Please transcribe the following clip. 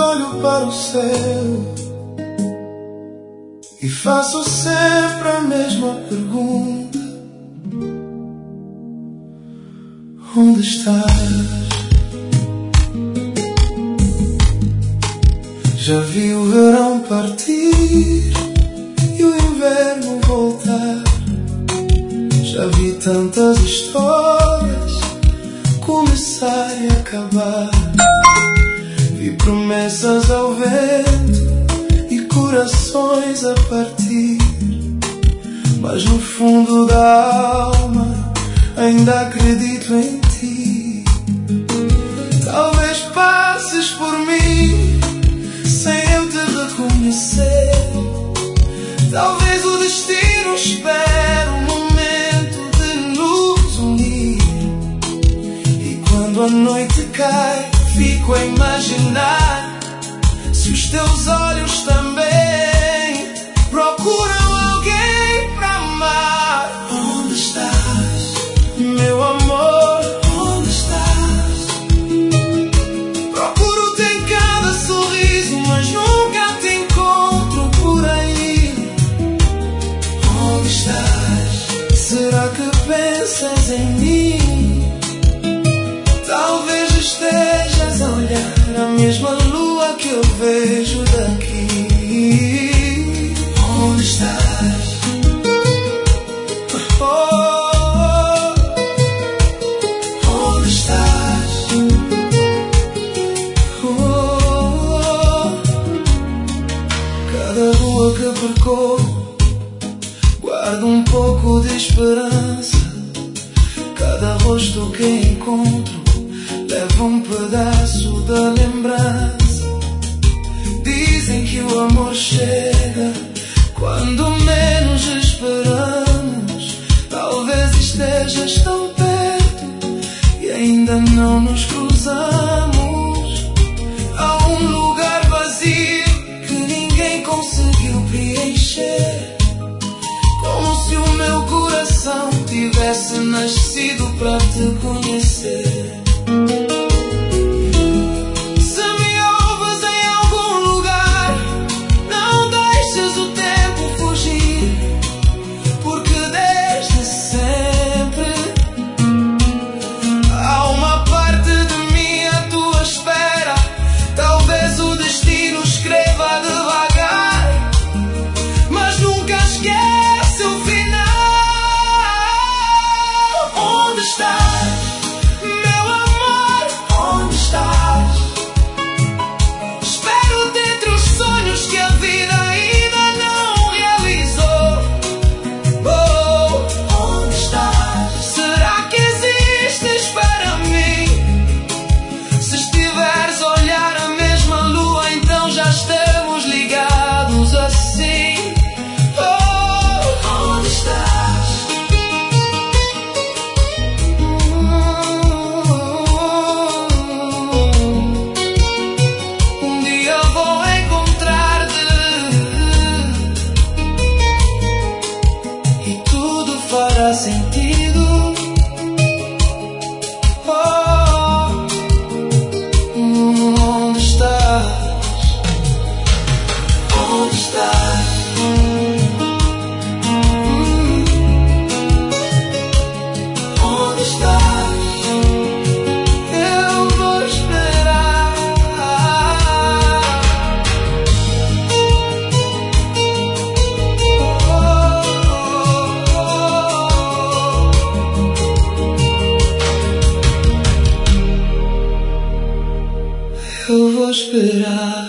olho para o céu e faço sempre a mesma pergunta: onde estás? Já vi o verão partir e o inverno voltar. Já vi tantas histórias começar e acabar. Vi promessas ao vento e corações a partir, mas no fundo da alma ainda acredito em ti. Talvez passes por mim sem eu te reconhecer. Talvez o destino espere um momento de nos unir. E quando a noite cai, fico a imaginar se os teus olhos também procuram alguém pra amar. Onde estás, meu amor? Onde estás? Procuro-te em cada sorriso, mas nunca te encontro por aí. Onde estás? Será que pensas em mim? Talvez estejas a olhar a mesma lua que eu vejo daqui. Onde estás? Oh, onde estás? Oh, cada rua que percorro guardo um pouco de esperança. Cada rosto que encontro leva um pedaço da lembrança. Dizem que o amor chega quando menos esperamos. Talvez estejas tão perto e ainda não nos cruzamos. Há um lugar vazio que ninguém conseguiu preencher, como se o meu coração tivesse nascido pra te conhecer. Se me ouves em algum lugar, não deixes o tempo fugir, porque desde sempre há uma parte de mim à tua espera. Talvez o destino escreva devagar, mas nunca esquece o final. Onde estás, meu amor? Onde estás? Espero-te entre os sonhos que a vida ainda não realizou. Oh, onde estás? Será que existes para mim? Se estiveres a olhar a mesma lua, então já estamos ligados assim. Oh, onde estás? Um dia vou encontrar-te e tudo fará sentido. Oh, onde estás? Onde estás? Onde estás? Eu vou esperar. Eu vou esperar.